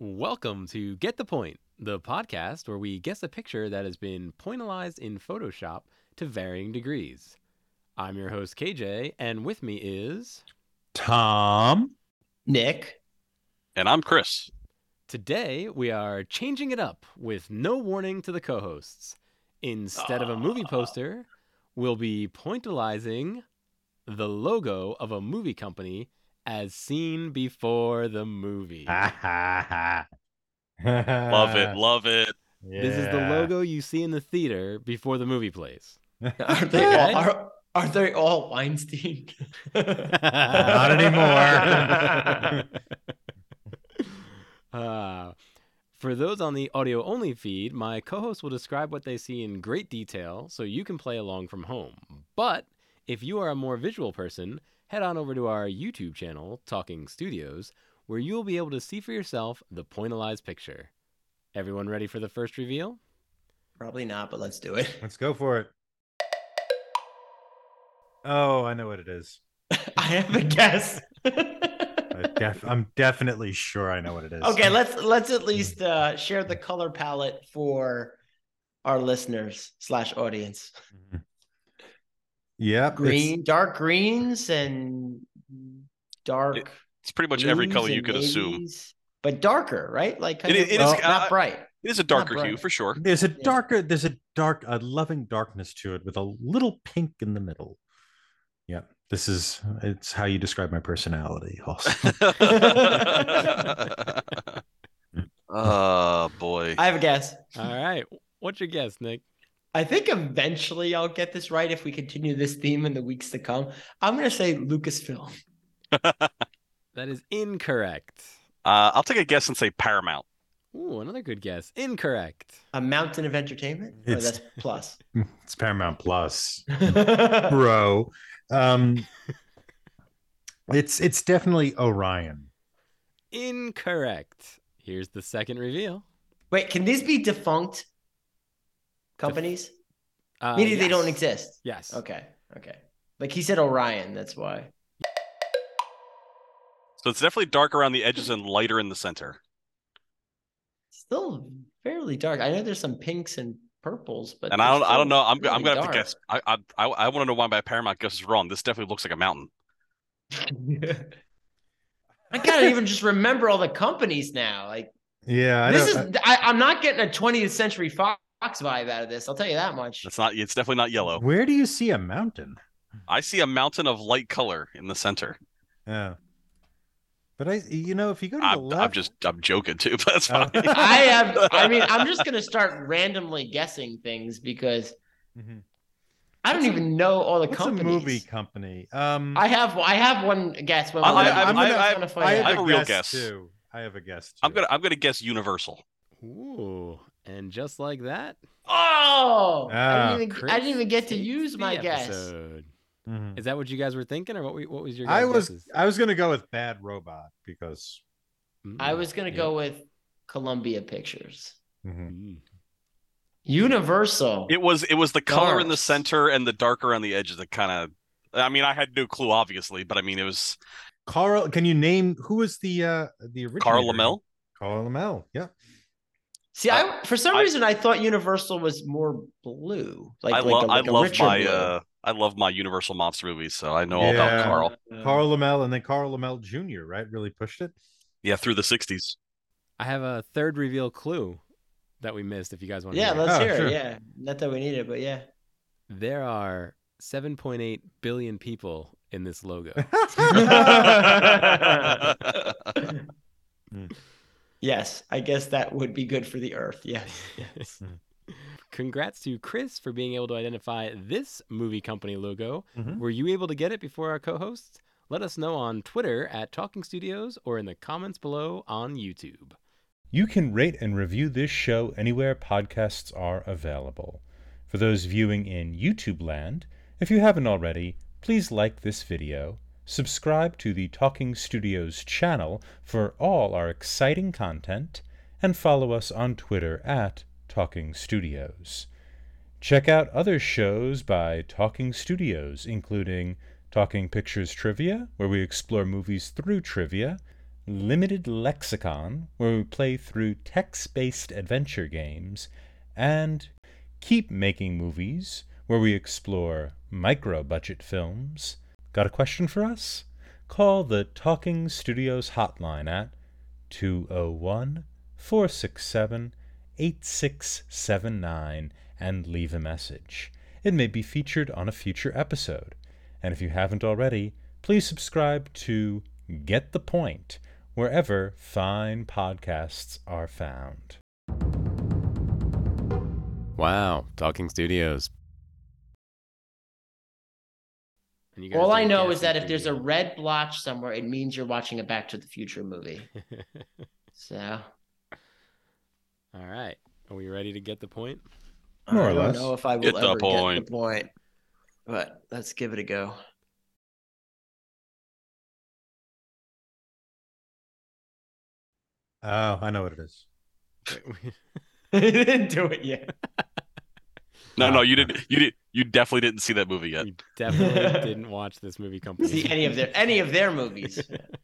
Welcome to Get the Point, the podcast where we guess a picture that has been pointalized in Photoshop to varying degrees. I'm your host, KJ, and with me is... Tom. Nick. And I'm Chris. Today, we are changing it up with no warning to the co-hosts. Instead of a movie poster, we'll be pointalizing the logo of a movie company as seen before the movie. Love it. Love it. Yeah. This is the logo you see in the theater before the movie plays. Are they all Weinstein? Not anymore. For those on the audio-only feed, my co-host will describe what they see in great detail so you can play along from home. But if you are a more visual person, head on over to our YouTube channel, Talking Studios, where you will be able to see for yourself the pointalized picture. Everyone ready for the first reveal? Probably not, but let's do it. Let's go for it. Oh, I know what it is. I have a guess. I'm definitely sure I know what it is. Okay, let's at least share the color palette for our listeners / audience. Yep. Dark greens and dark. It's pretty much every color you could assume, but darker, right? Like it is not bright. It is a darker hue for sure. There's a loving darkness to it with a little pink in the middle. Yeah, it's how you describe my personality also. Oh boy. I have a guess. All right. What's your guess, Nick? I think eventually I'll get this right if we continue this theme in the weeks to come. I'm going to say Lucasfilm. That is incorrect. I'll take a guess and say Paramount. Ooh, another good guess. Incorrect. A Mountain of Entertainment? Or that's plus. It's Paramount Plus, bro. It's definitely Orion. Incorrect. Here's the second reveal. Wait, can these be defunct companies? Meaning they don't exist? Yes. Okay. Like he said Orion, that's why. So it's definitely dark around the edges and lighter in the center. Still fairly dark. I know there's some pinks and purples, but and I don't know. I'm gonna have dark. to guess. I want to know why my Paramount guess is wrong. This definitely looks like a mountain. I can't even just remember all the companies now. Like, yeah, I'm not getting a 20th Century Fox vibe out of this. I'll tell you that much. It's definitely not yellow. Where do you see a mountain? I see a mountain of light color in the center. Yeah. But if you go to the left, I'm joking too, but that's fine. I'm just gonna start randomly guessing things because I don't even know all the companies. What's a movie company? I have one guess. I have a real guess too. I have a guess too. I'm gonna guess Universal. Ooh, and just like that. Oh, I didn't even get to use my guess. Mm-hmm. Is that what you guys were thinking, or what was your guesses? I was gonna go with Bad Robot because I was gonna go with Columbia Pictures. Mm-hmm. Universal. It was the color in the center and the darker on the edges that kind of. I mean, I had no clue, obviously, but I mean, it was. Carl, can you name who was the original? Carl Laemmle. Carl Laemmle, yeah. See, for some reason I thought Universal was more blue. I love my Universal monster movies, so I know all about Carl. Carl Laemmle, and then Carl Laemmle Jr., right? Really pushed it. Yeah, through the 60s. I have a third reveal clue that we missed if you guys want to hear. Yeah, let's hear it. Yeah. Not that we need it, but yeah. There are 7.8 billion people in this logo. Yes, I guess that would be good for the Earth. Yes. Congrats to Chris for being able to identify this movie company logo. Mm-hmm. Were you able to get it before our co-hosts? Let us know on Twitter at Talking Studios or in the comments below on YouTube. You can rate and review this show anywhere podcasts are available. For those viewing in YouTube land, if you haven't already, please like this video, subscribe to the Talking Studios channel for all our exciting content, and follow us on Twitter at Talking Studios. Check out other shows by Talking Studios, including Talking Pictures Trivia, where we explore movies through trivia, Limited Lexicon, where we play through text-based adventure games, and Keep Making Movies, where we explore micro-budget films. Got a question for us? Call the Talking Studios hotline at 201-467-8679 and leave a message. It may be featured on a future episode. And if you haven't already, please subscribe to Get the Point wherever fine podcasts are found. Wow, Talking Studios. And you guys All I did know guess is that and if there's a preview. red blotch somewhere, it means you're watching a Back to the Future movie. So All right. Are we ready to get the point? More or I don't less. know if I will Get the ever point. get the point, but let's give it a go. Oh, I know what it is. you didn't do it yet. No, you didn't. You definitely didn't see that movie yet. You definitely didn't watch this movie company. See any of their movies.